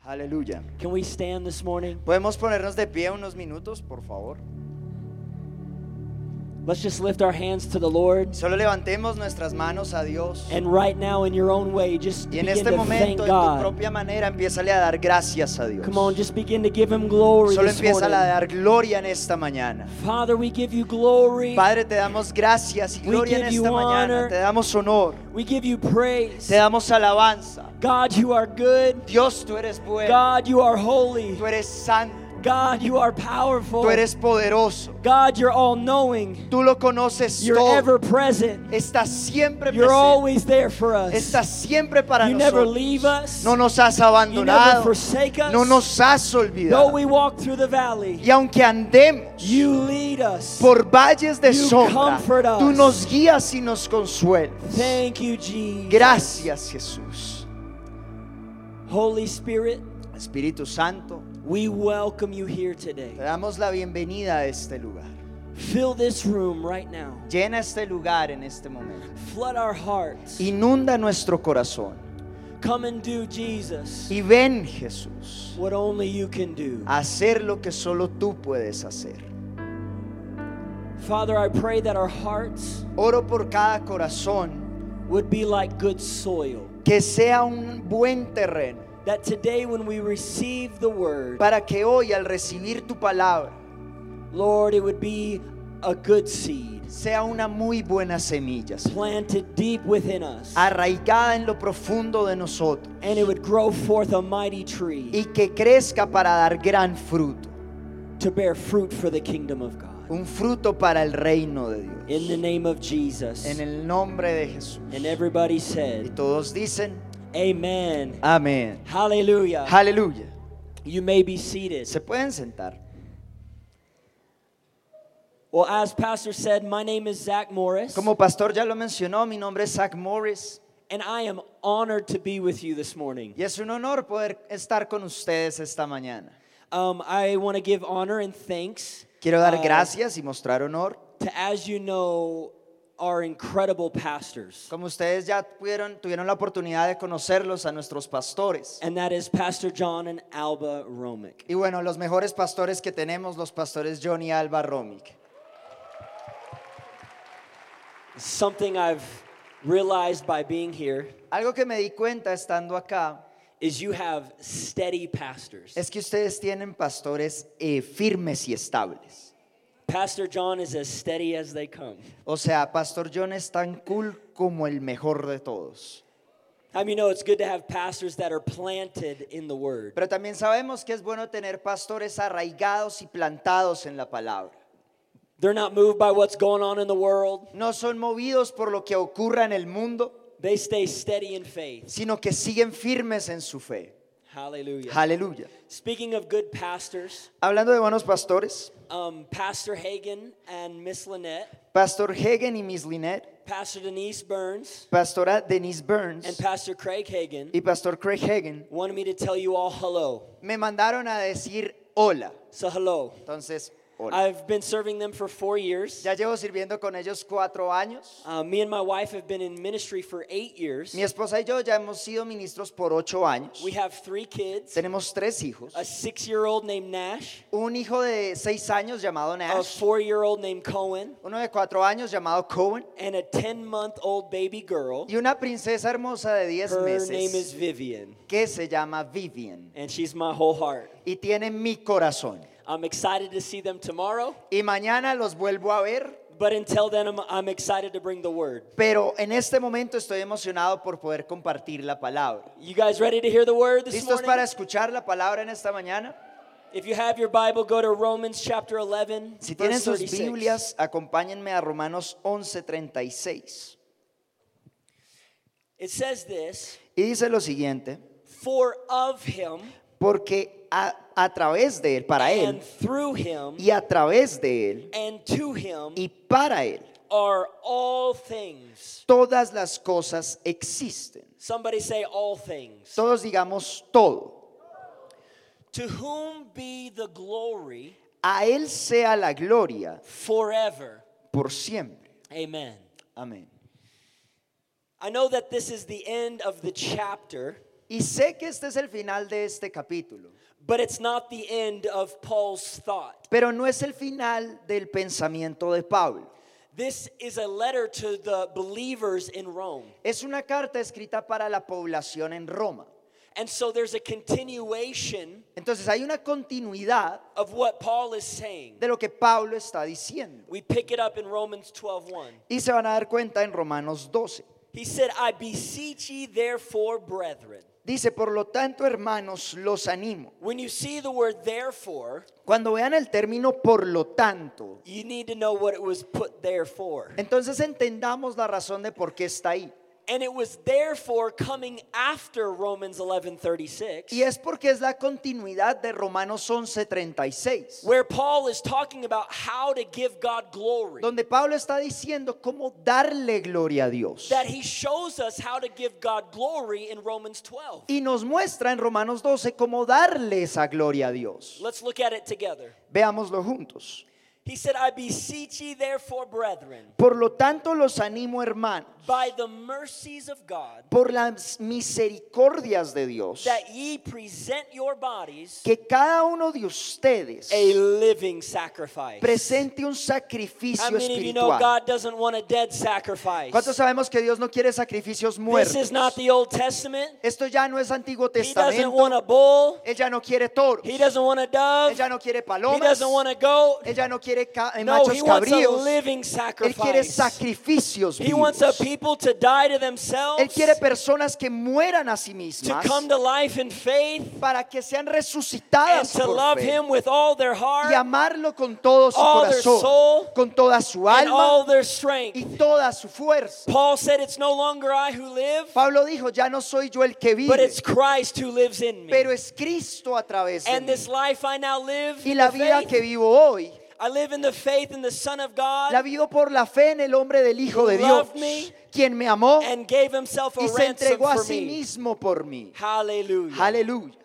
Aleluya. Can we stand this morning? ¿Podemos ponernos de pie unos minutos, por favor? Let's just lift our hands to the Lord. Solo levantemos nuestras manos a Dios. And right now, in your own way, just Y en begin este to thank momento, en tu God. propia manera, empiézale a dar gracias a Dios. Come on, just begin to give Him glory Solo this empieza a morning. dar gloria en esta mañana. Father, we give you glory. Padre, te damos gracias y We gloria en give esta you mañana. honor. Te damos honor. We give you praise. Te damos alabanza. God, you are good. Dios, tú eres bueno. God, you are holy. Tú eres santo. God, you are powerful. Tú eres poderoso. God, you're all-knowing. Tú lo conoces You're todo. ever present. Estás siempre You're presente. always there for us. Estás siempre para You never nosotros. leave us. No nos has You never abandonado. forsake us. No nos has Though olvidado. we walk through the valley, Y aunque andemos you lead us. por valles de You sombra, comfort us. tú nos guías y nos consuelas. Thank you, Jesus. Gracias, Jesús. Holy Spirit, Espíritu Santo, we welcome you here te today. damos la bienvenida a este lugar. Fill this room right now. Llena este lugar en este momento. Flood our hearts. Inunda nuestro corazón. Come and do, Jesus, Y ven, Jesús, what only you can do. a hacer lo que solo tú puedes hacer. Father, I pray that our hearts Oro por cada corazón, would be like good soil. que sea un buen terreno, That today when we receive the word, para que hoy al recibir tu palabra Lord, it would be a good seed sea una muy buena semilla, planted deep within us. arraigada en lo profundo de nosotros, And it would grow forth a mighty tree y que crezca para dar gran fruto, to bear fruit for the kingdom of God. un fruto para el reino de In the Dios, name of Jesus. en el nombre de Jesús. And everybody Y said, todos dicen Amen. amén. Hallelujah. Aleluya. You may be seated. Se pueden sentar. Well, as Pastor said, my name is Zach Morris, Como pastor ya lo mencionó, mi nombre es Zach Morris and I am honored to be with you this morning. y es un honor poder estar con ustedes esta mañana. I want to give honor and thanks Quiero dar gracias y mostrar honor. to, as you know, our incredible pastors. Como ustedes ya tuvieron la oportunidad de conocerlos a nuestros pastores. And that is Pastor John and Alba Romick. Y bueno, los mejores pastores que tenemos, los pastores John y Alba Romick. Something I've realized by being here Algo que me di cuenta estando acá is you have steady pastors. es que ustedes tienen pastores firmes y estables. Pastor John is as steady as they come. O sea, Pastor John es tan cool como el mejor de todos. I mean, it's good to have pastors that are planted in the word. Pero también sabemos que es bueno tener pastores arraigados y plantados en la palabra. They're not moved by what's going on in the world. No son movidos por lo que ocurra en el mundo, They stay steady in faith. sino que siguen firmes en su fe. Hallelujah. Aleluya. Speaking of good pastors, Hablando de buenos pastores, Pastor Hagen and Miss Lynette, Pastor Hagen y Miss Lynette, Pastor Denise Burns, Pastora Denise and Burns Pastor Craig Hagen y Pastor Craig Hagen wanted me to tell you all hello. me mandaron a decir hola. So hello. Entonces, hola. I've been serving them for 4 years. Ya llevo sirviendo con ellos 4 años. Me and my wife have been in ministry for 8 years. Mi esposa y yo ya hemos sido ministros por 8 años. We have 3 kids, Tenemos 3 hijos. a 6-year-old named Nash, Un hijo de 6 años llamado a Nash, 4-year-old named Cohen, uno de 4 años llamado Cohen and a 10-month-old baby girl. y una princesa hermosa de 10 Her name is meses Vivian, que se llama Vivian and she's my whole heart. y tiene mi corazón. I'm excited to see them tomorrow, Y mañana los vuelvo a ver, but until then, I'm excited to bring the word. pero en este momento estoy emocionado por poder compartir la palabra. You guys ready to hear the word this ¿Listos morning? para escuchar la palabra en esta mañana? If you have your Bible, go to Romans chapter 11, Si tienen verse sus 36. Biblias, acompáñenme a Romanos 11:36. It says this, Y dice lo siguiente: for of him porque a través de él, para and él, through him y a través de él, and to him y para él, are all things. todas las cosas existen. Somebody say all things. Todos digamos todo. To whom be the glory A él sea la gloria forever. por siempre. Amen. Amén. I know that this is the end of the chapter, Y sé que este es el final de este capítulo, but it's not the end of Paul's thought. pero no es el final del pensamiento de Pablo. This is a letter to the believers in Rome. Es una carta escrita para la población en Roma. And so there's a continuation Entonces hay una continuidad of what Paul is saying. de lo que Pablo está diciendo. We pick it up in Romans 12:1. Y se van a dar cuenta en Romanos 12. He said, I beseech ye therefore, brethren. Dice, por lo tanto, hermanos, los animo. When you see the word therefore, Cuando vean el término por lo tanto, you need to know what it was put there for. entonces entendamos la razón de por qué está ahí. And it was therefore coming after Romans 11:36, Y es porque es la continuidad de Romanos 11:36, where Paul is talking about how to give God glory. donde Pablo está diciendo cómo darle gloria a Dios. That he shows us how to give God glory in Romans 12. Y nos muestra en Romanos 12 cómo darle esa gloria a Dios. Let's look at it together. Veámoslo juntos. He said, I beseech ye therefore, brethren, Por lo tanto, los animo, hermanos, by the mercies of God, por las misericordias de Dios, that ye present your bodies que cada uno de ustedes a living sacrifice. presente un How sacrificio many of you know espiritual. God doesn't want a dead sacrifice? ¿Cuántos sabemos que Dios no quiere sacrificios This muertos? is not the Old Testament. Esto ya no es Antiguo He doesn't Testamento. want a bull. Él ya no quiere toros. He doesn't want a dove. Él ya no quiere He palomas. doesn't want a goat. Él ya no quiere No, he machos wants a cabríos. living Él quiere sacrifice. sacrificios He wants a vivos. people to die to themselves, Él quiere personas que mueran a sí to mismas come to life in faith, para que sean and resucitadas to por love fe him with all their y heart amarlo con todo su all their corazón, soul, con toda su and all alma their y strength. toda su fuerza. Paul said, it's no longer I who live, Pablo dijo, ya no soy yo el que but vive, it's Christ who lives in me. pero es Cristo a través de And mí. this life I now live, Y in la the vida faith, que vivo hoy, I live in the faith in the Son of God, la vivo por la fe en el hombre del Hijo de Who Dios, loved me quien me amó and gave himself a y se ransom entregó a for sí me. mismo por mí. Hallelujah. Aleluya.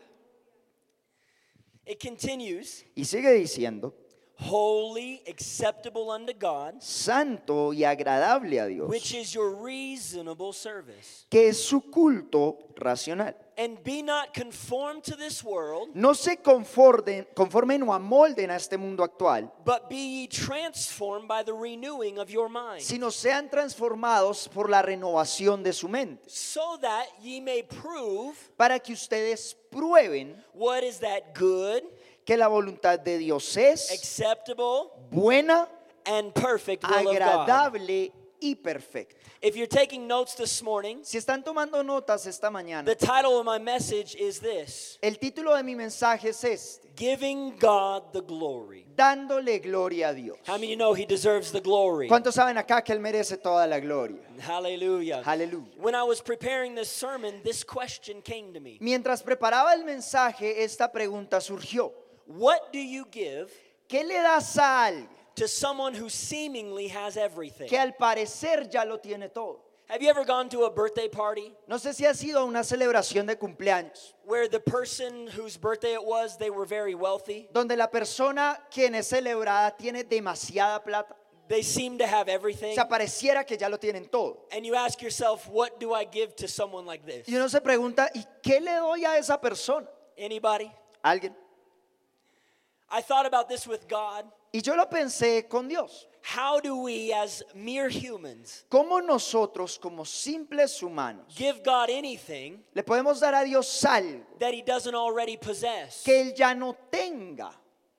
It continues, Y sigue diciendo, holy, acceptable unto God, santo y agradable a Dios, which is your reasonable service. que es su culto racional. And be not conformed to this world, No se conformen o amolden a este mundo actual, but be ye transformed by the renewing of your mind, sino sean transformados por la renovación de su mente, so that ye may prove para que ustedes prueben what is that good, que la voluntad de Dios es acceptable, buena, and perfect will of God. agradable y perfecta. If you're taking notes this morning, Si están tomando notas esta mañana, the title of my message is this: el título de mi mensaje es este: Giving God the glory. dándole gloria a Dios. How many of you know He deserves the glory? ¿Cuántos saben acá que Él merece toda la gloria? Hallelujah. Aleluya. When I was preparing this sermon, this question came to me. Mientras preparaba el mensaje, esta pregunta surgió: What do you give ¿qué le das a alguien to someone who seemingly has everything? que al parecer ya lo tiene todo? Have you ever gone to a birthday party No sé si ha sido una celebración de cumpleaños where the person whose birthday it was, they were very wealthy? donde la persona quien es celebrada tiene demasiada plata. They seem to have O everything. sea, pareciera que ya lo tienen todo. And you ask yourself, what do I give to someone like this? Y uno se pregunta, ¿y qué le doy a esa persona? Anybody? ¿Alguien? I thought about this with God. Y yo lo pensé con Dios. How do we, as mere humans, ¿Cómo nosotros, como simples humanos, give God anything le podemos dar a Dios algo that He doesn't already possess? que Él ya no tenga?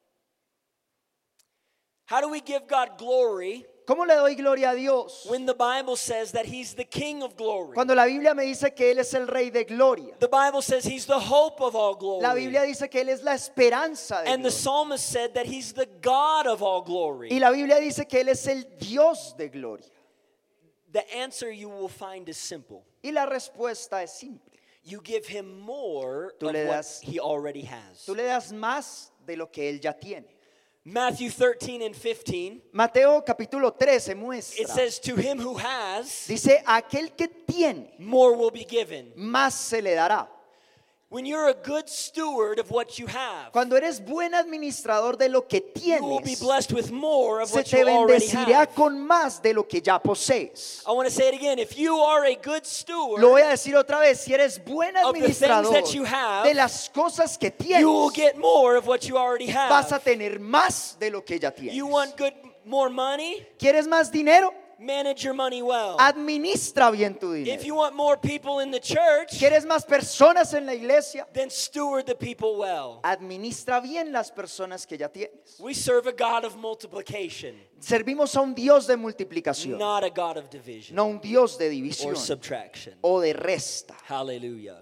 How do we give God glory ¿Cómo le doy gloria a Dios when the Bible says that He's the King of glory? cuando la Biblia me dice que Él es el Rey de gloria? The Bible says He's the hope of all La glory. Biblia dice que Él es la esperanza de And the gloria. psalmist said that He's the God of all glory. Y la Biblia dice que Él es el Dios de gloria. The answer you will find is simple. Y la respuesta es simple. You give Him more Tú of le what das- He already has. Tú le das más de lo que Él ya tiene. Matthew 13 and 15, Mateo capítulo 13 it muestra. says, to him who has, Dice, aquel que tiene, more will be given. más se le dará. When you're a good steward of what you have, Cuando eres buen administrador de lo que you will be tienes, blessed with more of se what te you already bendecirá have. con más de lo que ya posees. I want to say it again. If you are a good steward, Lo voy a decir otra vez, si eres buen of the things administrador that you have, de las cosas que you will tienes, get more of what you already vas a have. tener más de lo que ya tienes. You want more money? ¿Quieres más dinero? Manage your money well. Administra bien tu If dinero. you want more people in the church, ¿Quieres más personas en la iglesia? then steward the people well. Administra bien las personas que ya tienes. We serve a God of multiplication, Servimos a un Dios de multiplicación, not a God of division no un Dios de or división subtraction. o de resta. Hallelujah.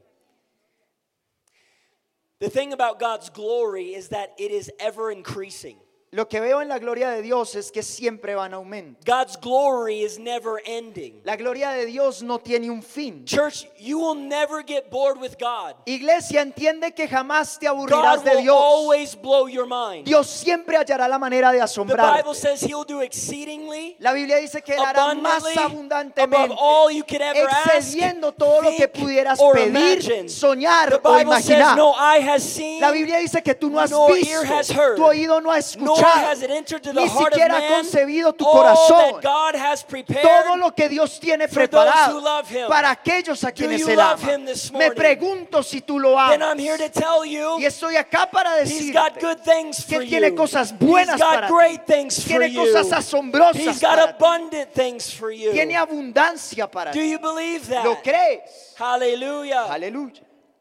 The thing about God's glory is that it is ever increasing. Lo que veo en la gloria de Dios es que siempre va en aumento. God's glory is never ending. La gloria de Dios no tiene un fin. Church, you will never get bored with God. Iglesia, entiende que jamás te aburrirás God de will Dios. always blow your mind. Dios siempre hallará la manera de The asombrarte. Bible says He'll do exceedingly, La Biblia dice que Él hará más abundantly, abundantemente, above all you could ever ask, excediendo todo lo que think, pudieras or pedir, imagine. soñar The o Bible says imaginar. no eye has seen, La Biblia dice que tú no has nor ear has visto, heard, tu oído no ha nor escuchado, has it entered to the ni heart of siquiera ha man concebido tu all corazón that God has prepared. todo lo que Dios tiene for those preparado who love Him. para aquellos a quienes you Él love ama. Him this Me morning? pregunto si tú lo Then amas. I'm here to tell you, Y estoy acá para He's got decirte good things que for Él tiene you. cosas buenas He's got para great ti. things for Tiene you. cosas asombrosas He's got para ti. abundant things for you. Tiene abundancia para Do ti. you believe ¿Lo that? crees? Hallelujah. Aleluya.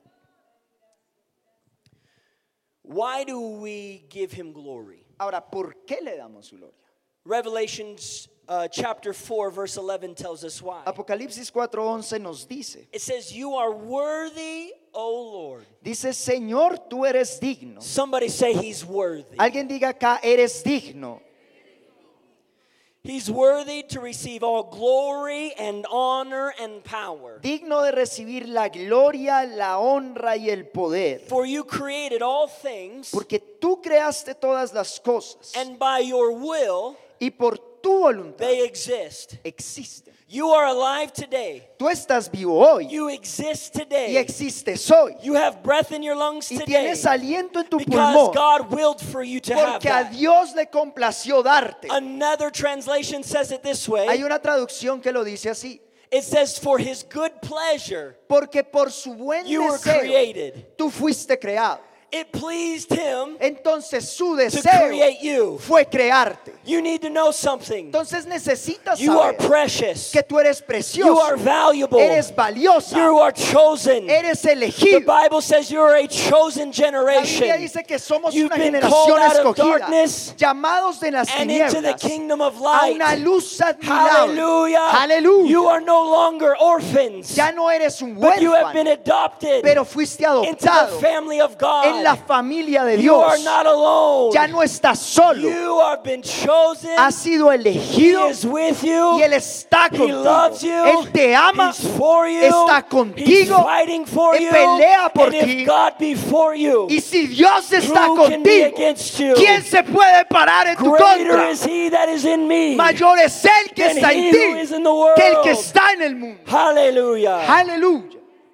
Why do we give Him glory? Ahora, ¿por qué le damos gloria? Revelations chapter 4 verse 11 tells us why. Apocalipsis 4:11 nos dice, It says, "You are worthy, O Lord." dice, Señor, tú eres digno. Somebody say He's worthy. Alguien diga acá, eres digno. He's worthy to receive all glory and honor and power. Digno de recibir la gloria, la honra y el poder. For you created all things, Porque tú creaste todas las cosas and by your will y por tu voluntad they exist. existen. You are alive today. Tú estás vivo hoy You exist y today. existes hoy. You have breath in your lungs Y today tienes aliento en tu because pulmón. God willed for you to have Porque a that. Dios le complació darte. Another translation says it this Hay way. una traducción que lo dice así. It says, for His good pleasure Porque por su buen you were deseo created. tú fuiste creado. It pleased Him Entonces su to deseo create you. fue crearte. You need to know something. Entonces necesitas You are saber precious. que tú eres You precioso, are valuable. eres valiosa, You are chosen. eres The elegido. Bible says you are a chosen La Biblia generation dice que somos You've una been generación called out of escogida, darkness llamados de las and into the tinieblas kingdom of a light. una luz admirable. Hallelujah. Aleluya. You are no longer orphans, Ya no eres un but you have been huérfano, adopted pero fuiste into the adoptado family of en la God. familia de You are Dios. not alone. Ya no estás solo, You have been chosen. has sido He elegido is with you. y Él está He contigo. loves you. Él te ama, He's for you. está He's contigo, fighting for Él you. pelea por And ti. if God be for you, y si Dios está who can be contigo, against you? ¿quién se puede parar en tu Greater contra? is He that is in me Mayor es Él que than está he en who is ti in the world. que el que está en el mundo. Hallelujah. Aleluya.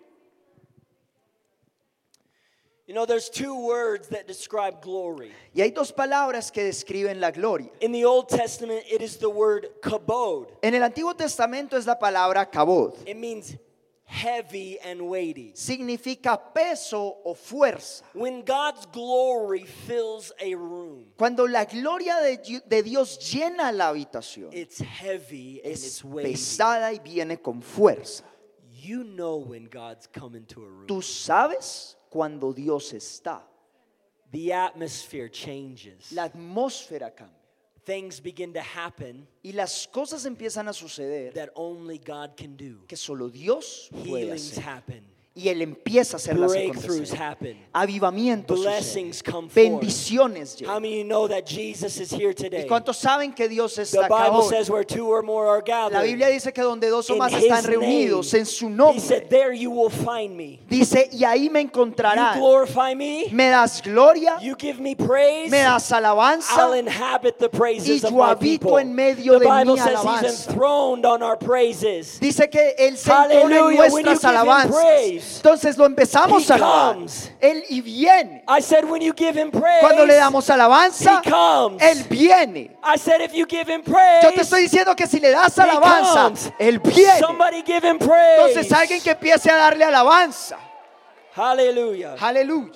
You know, there's two words that describe glory. Y hay dos palabras que describen la gloria. In the Old Testament, it is the word kabod. En el Antiguo Testamento es la palabra kabod. It means heavy and weighty. Significa peso o fuerza. When God's glory fills a room, Cuando la gloria de Dios llena la habitación, it's heavy and es it's weighty. pesada y viene con fuerza. You know when God's come into a room. Tú sabes cuando Dios está. The atmosphere changes. La atmósfera cambia. Things begin to happen Y las cosas empiezan a suceder that only God can do. que solo Dios puede Healings hacer. happen. Y Él empieza a hacerlas Breakthroughs acontecer. happen. Avivamientos Blessings suceden. come forth. Bendiciones How llegan. many of you know that Jesus is here ¿Y today? cuántos saben que Dios The está acá Bible hoy? says where two or more are La gathered. Biblia dice que donde dos o in más His están name, reunidos en su He nombre, said, there you will find me. dice, y ahí me You encontrarán. glorify me. Me das gloria, You give me praise. me das alabanza, I'll inhabit the praises y of yo my habito people. en medio The de Bible mi says He's alabanza. enthroned on our praises. Dice que Él se entrona en Hallelujah. When you nuestras give Him alabanzas. praise, praise, entonces lo empezamos He a alabar. comes. Él y viene. I said, when you give him praise, Cuando le damos alabanza, He comes. Él viene. I said, if you give him praise, Yo te estoy diciendo que si le das alabanza, comes. Él viene. Somebody give him praise. Entonces alguien que empiece a darle alabanza. Hallelujah. Aleluya.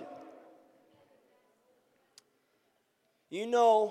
You know,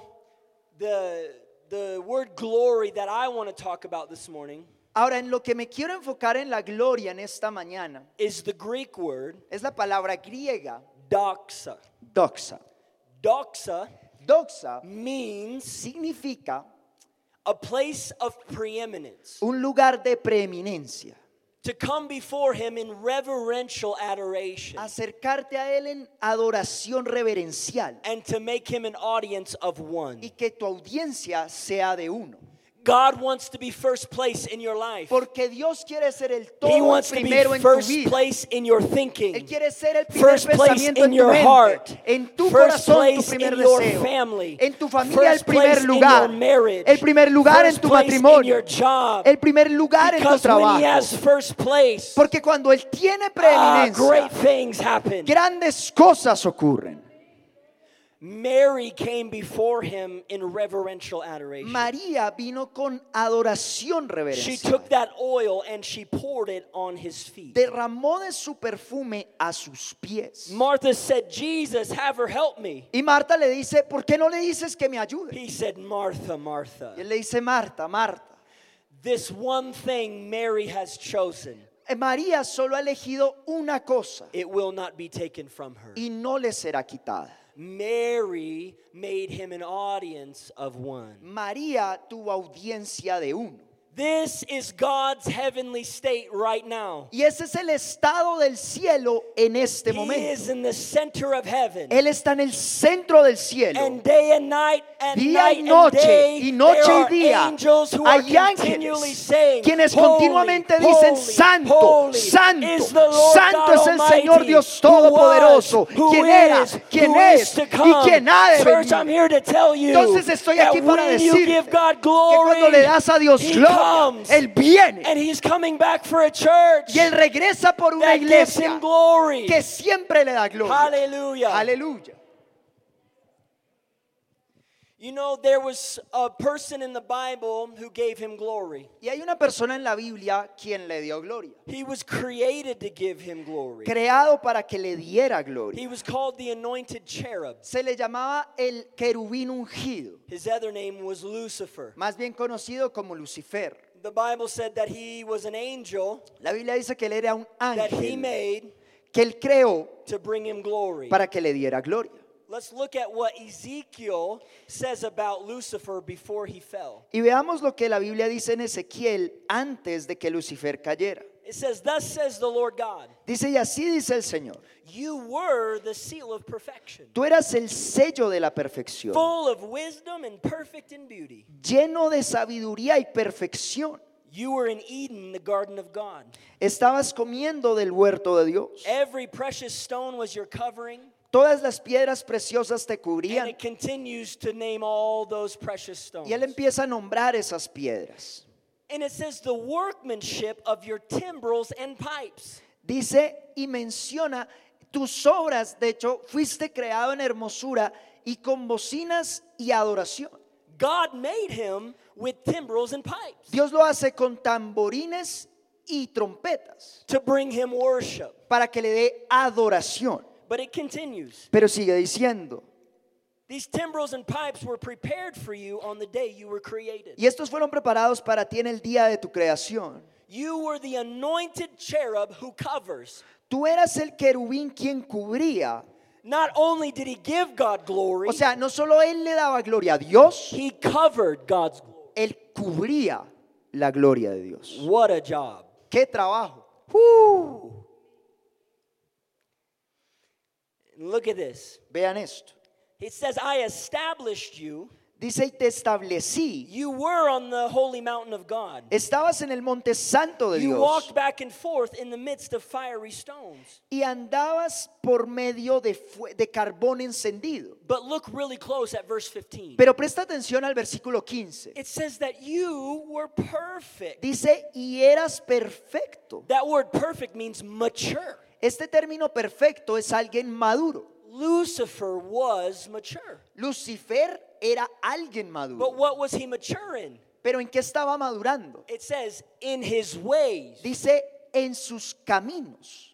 the word glory that I want to talk about this morning Ahora, en lo que me quiero enfocar en la gloria en esta mañana is the Greek word es la palabra griega doxa. doxa. Doxa Doxa means significa a place of preeminence. un lugar de preeminencia. To come before him in reverential adoration Acercarte a Él en adoración reverencial and to make him an audience of one. y que tu audiencia sea de uno. God wants to be first place in your life. Porque Dios quiere ser el He todo wants to be primero en tu first vida. place in your Él thinking. quiere ser el primer First place pensamiento in en tu your mente, heart. en tu First corazón, tu place primer in your deseo, family. en tu familia el First primer place in lugar, your marriage. el primer lugar en First tu place in matrimonio, your job. el primer lugar en tu Because when he trabajo. has first place, Porque cuando Él tiene preeminencia, great things happen. grandes cosas ocurren. Mary came before him in reverential adoration. María vino con adoración She reverencial. took that oil and she poured it on his feet. Derramó de su perfume a sus pies. Martha said, Jesus, have her help me. Y Marta le dice, ¿por qué no le dices que me ayude? He said, Martha, Martha, Y él le dice, Marta, Marta. this one thing Mary has chosen, María solo ha elegido una cosa it will not be taken from her. y no le será quitada. Mary made him an audience of one. María tuvo audiencia de uno. This is God's heavenly state right now. Y ese es el estado del cielo en este He momento. is in the center of heaven. Él está en el centro del cielo. And day and night and Día night y and noche, day, y noche there y are día, angels who are hay continually ángeles saying, quienes "Holy, continuamente dicen, holy, Santo, holy Santo, is the Lord Santo God es el Almighty, Señor Dios who Todopoderoso, was, who quien era, is, quien who es is to y come." quien ha de Church, I'm venir. here to tell you Entonces estoy that aquí para when you decirte give God que cuando le glory, das a Dios He gloria, comes. Él viene and He's coming back for a church y Él regresa por una that gives iglesia Him glory. que siempre le da gloria. Hallelujah. Aleluya. You know, there was a person in the Bible who gave Him glory. Y hay una persona en la Biblia quien le dio gloria. He was created to give Him glory. Creado para que le diera gloria. He was called the anointed cherub. Se le llamaba el querubín ungido, His other name was Lucifer. más bien conocido como Lucifer. The Bible said that he was an angel La Biblia dice que él era un that He ángel made que él creó to bring Him glory. para que le diera gloria. Let's look at what Ezekiel says about Lucifer before he fell. Y veamos lo que la Biblia dice en Ezequiel antes de que Lucifer cayera. It says, "Thus says the Lord God, Dice, y así dice el Señor, you were the seal of perfection, tú eras el sello de la perfección, full of wisdom and perfect in beauty. lleno de sabiduría y perfección. You were in Eden, the garden of God. Estabas comiendo del huerto de Dios. Every precious stone was your covering." Todas las piedras preciosas te And cubrían. it continues to name all those precious stones. Y él empieza a nombrar esas piedras. And it says the workmanship of your timbrels and pipes. Dice y menciona tus obras. De hecho, fuiste creado en hermosura y con bocinas y adoración. God made him with timbrels and pipes Dios lo hace con tamborines y trompetas to bring him worship. para que le dé adoración. But it continues. Pero sigue diciendo, These timbrels and pipes were prepared for you on the day you were created. y estos fueron preparados para ti en el día de tu creación. You were the anointed cherub who covers. Tú eras el querubín quien cubría. Not only did he give God glory, O sea, no solo él le daba gloria a Dios, he covered God's glory. él cubría la gloria de Dios. What a job. ¡Qué trabajo! And look at this. Vean esto. It says, I established you. Dice, y te establecí. You were on the holy mountain of God. Estabas en el monte santo de You Dios. walked back and forth in the midst of fiery stones. Y andabas por medio de carbón encendido. But look really close at verse 15. Pero presta atención al versículo 15. It says that you were perfect. Dice, y eras perfecto. That word perfect means mature. Este término perfecto es alguien maduro. Lucifer was mature. Lucifer era alguien But maduro. what was he mature in? Pero ¿en qué estaba madurando? It says, in his ways. Dice, en sus caminos.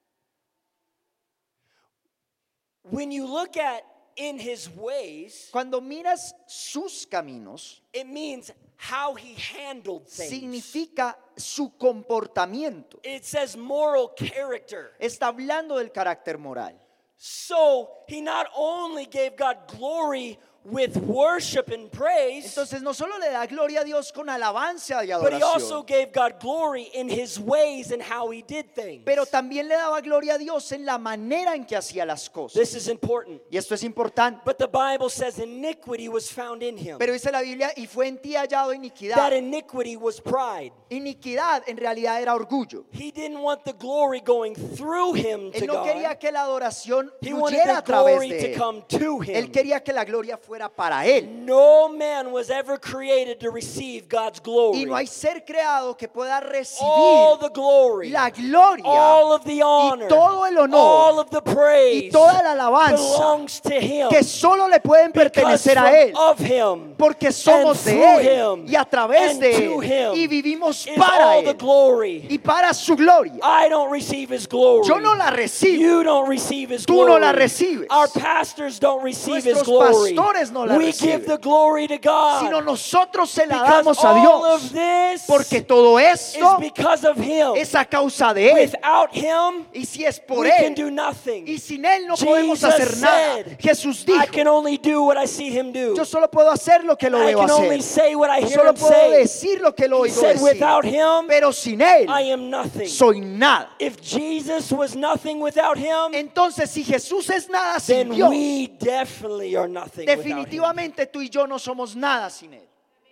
When you look at in his ways, Cuando miras sus caminos, it means how he handled things. significa su comportamiento. It says moral character. Está hablando del carácter moral. So he not only gave God glory with worship and praise, Entonces no solo le da gloria a Dios con alabanza y but he also adoración, gave God glory in his ways and how he did things. pero también le daba gloria a Dios en la manera en que hacía las cosas. This is important. Y esto es importante. But the Bible says iniquity was found in him. Pero dice la Biblia, y fue en ti hallado That iniquidad. iniquity was pride. Iniquidad en realidad era orgullo. He didn't want the glory going through him to Él no quería God. que la adoración He wanted fluyera the a través glory de to él. come to Él him. quería que la gloria fuera para él. No man was ever created to receive God's glory. Y no hay ser creado que pueda All recibir the glory, la gloria all of the honor, y todo el honor all of the praise y toda la alabanza belongs to him. que solo le pueden Because pertenecer a él. of him, Porque somos and de through él him, y a través and de to él him y vivimos is para all the él glory. y para su gloria. I don't receive his glory. Yo no la recibo. You don't receive his Tú glory. no la recibes. Our pastors don't receive his Nuestros glory. pastores no la We reciben. give the glory to God. Sino nosotros se la Because damos a all of Dios. this Porque todo is esto because of him. es a causa de él. Without him, Y si es por we can él do nothing. y sin él no podemos Jesus hacer nada. said, Jesús I dijo, can only do what I see him do. yo solo puedo hacer lo que lo I veo can only hacer. say what I hear Solo him puedo say. decir lo que lo He oigo said, decir. without him, Pero sin él I am nothing. soy nada. If Jesus was nothing without him, Entonces, si Jesús es nada sin then Dios, we definitely are nothing without him. definitivamente tú y yo no somos nada sin él.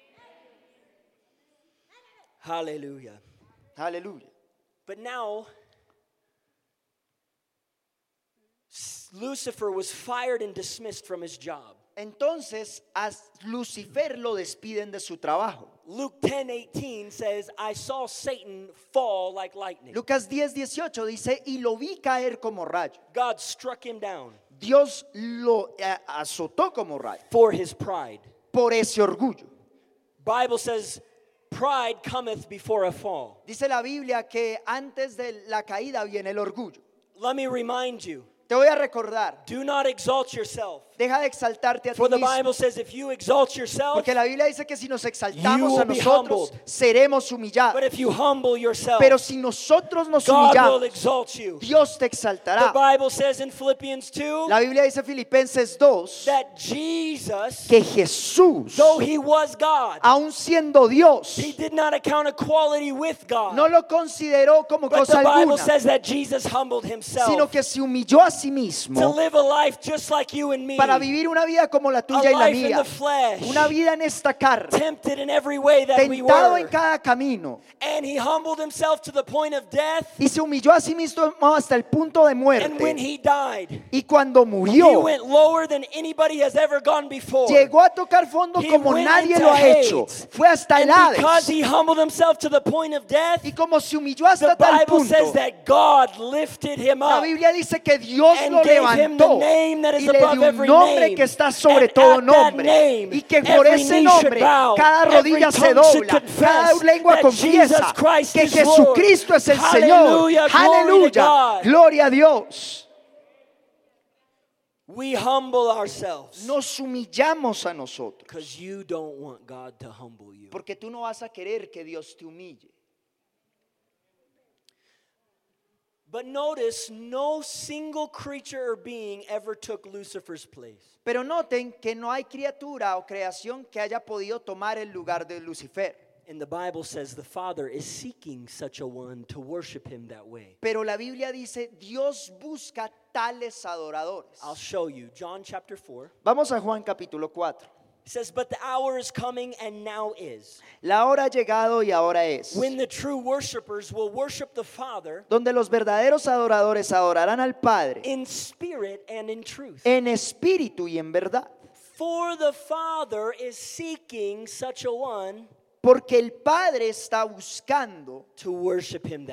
Hallelujah. Aleluya. But now, Lucifer was fired and dismissed from his job. Entonces a Lucifer lo despiden de su trabajo. Luke 10:18 says, I saw Satan fall like lightning. Lucas 10:18 dice, y lo vi caer como rayo. God struck him down Dios lo azotó como rayo for his pride. por ese orgullo. Bible says, pride cometh before a fall. Dice la Biblia que antes de la caída viene el orgullo. Let me remind you, Te voy a recordar, do not exalt yourself. deja de exaltarte a ti For the mismo. Bible says, if you exalt yourself, Porque la Biblia dice que si nos You exaltamos will a be nosotros, humbled. seremos humillados. but if you humble yourself, Pero si nosotros nos God will humillamos, exalt you. Dios te The exaltará. Bible says in Philippians 2 La Biblia dice Filipenses 2 that Jesus, que Jesús, though he was God, aun siendo Dios, he did not account equality with God. no lo consideró como But cosa the Bible alguna, says that Jesus humbled himself sino que se humilló a sí to mismo live a life just like you and me, para vivir una vida como la a tuya y la life in mía, the flesh, una vida en esta carne, tempted in every way that we tentado en were. cada camino, And he humbled himself to the point of death. y se humilló a sí mismo hasta el punto de And when muerte. he died, Y cuando he murió, went lower than anybody has ever gone before. llegó a tocar fondo He como went nadie into lo ha hecho. Hades. Fue hasta el And because Hades. he humbled himself to the point of death, Y como se humilló hasta the tal Bible says punto, that God lifted him la up Biblia dice que Dios and lo gave him the levantó name that is y le above dio un every nombre name. que está sobre And todo at that nombre. name, Y que por every ese knee should nombre bow, cada rodilla every se tongue should dobla, confess cada lengua that confiesa Jesus Christ que is Jesucristo Lord. es el Hallelujah, Señor. glory to Aleluya. God. Gloria a Dios. We humble ourselves Nos humillamos a nosotros. because you don't want God to humble you. Porque tú no vas a querer que Dios te humille. But notice, no single creature or being ever took Lucifer's place. Pero noten que no hay criatura o creación que haya podido tomar el lugar de Lucifer. And the Bible says the Father is seeking such a one to worship him that way. Pero la Biblia dice, Dios busca tales adoradores. I'll show you. John chapter 4. Vamos a Juan capítulo 4. It says, but the hour is coming and now is, La hora ha llegado y ahora es, when the true worshipers will worship the Father donde los verdaderos adoradores adorarán al Padre in spirit and in truth. en espíritu y en verdad. For the Father is seeking such a one Porque el Padre está buscando to worship him that way.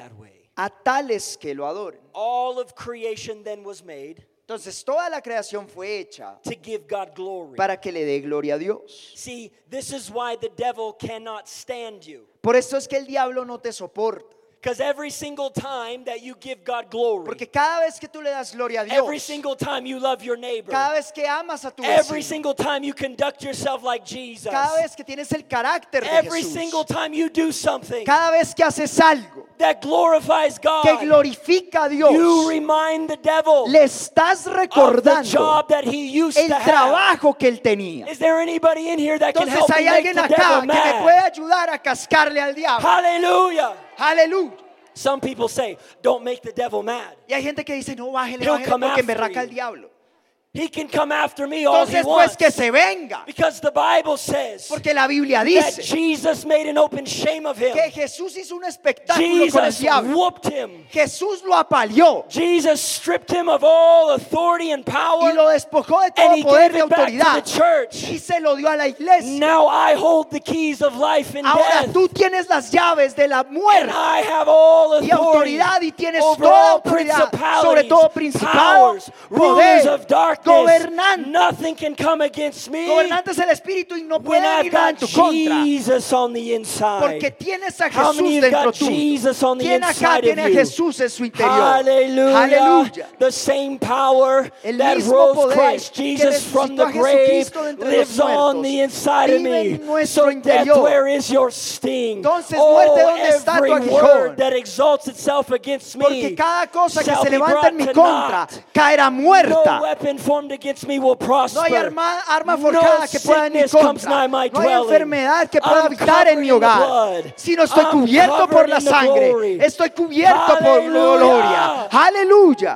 a tales que lo adoren. All of creation then was made Entonces toda la creación fue hecha to give God glory. para que le dé gloria a Dios. See, this is why the devil cannot stand you. Por eso es que el diablo no te soporta. Because every single time that you give God glory, Porque cada vez que tú le das gloria a every Dios, single time you love your neighbor, cada vez que amas a tu every vecino, single time you conduct yourself like Jesus, cada vez que tienes el carácter de every Jesús, single time you do something cada vez que haces algo that glorifies que God, glorifica a you Dios, remind the devil le estás of the recordando job that he used el to have. trabajo que él tenía. Is there anybody in here that can Entonces help me hay make alguien the acá devil que me puede mad? ayudar a cascarle al diablo. Hallelujah. Aleluya. Some people say, don't make the devil mad. Y hay gente que dice, no, bájele, He'll bájele come porque after emberraca you. al diablo. He can come after me all he Entonces wants. pues que se venga. Because the Bible says Porque la Biblia that dice Jesus made an open shame of him. que Jesús hizo un espectáculo con el Jesus diablo. whooped him. Jesús lo apaleó Jesus stripped him of all authority and y power, lo despojó de and todo he poder gave y it back to the autoridad church. y se lo dio a la iglesia. Now I hold the keys of life and Ahora death, tú tienes las llaves de la and muerte I have all y authority autoridad y tienes over toda all autoridad principalities, sobre todo principado, powers, rulers poder, of darkness. gobernante. Nothing can come against me Gobernante es el espíritu y no when puede I've venir nada en got tu contra. Jesus on the Porque inside. tienes a How many Jesús of you dentro got tuyo. Jesus on the ¿Quién acá inside tiene of a you? Jesús en su interior? Hallelujah. Aleluya. The same power El that mismo rose poder Christ que Jesus from resucitó the a grave Jesucristo de entre los lives on muertos, the inside of vive me. en nuestro So death, interior. where is your sting? Entonces, Oh, muerte, ¿dónde está tu every aguijón? word that exalts itself against me Porque cada cosa que shall se be levanta en brought mi to contra naught. caerá No muerta. weapon formed against me will prosper. No hay arma No forjada que pueda en mi sickness comes contra. nigh my No hay dwelling. enfermedad que pueda I'm habitar en covered mi in the hogar. blood. Sino estoy I'm cubierto por covered la in the sangre. glory. Estoy cubierto por Hallelujah. gloria. Aleluya.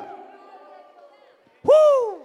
Woo!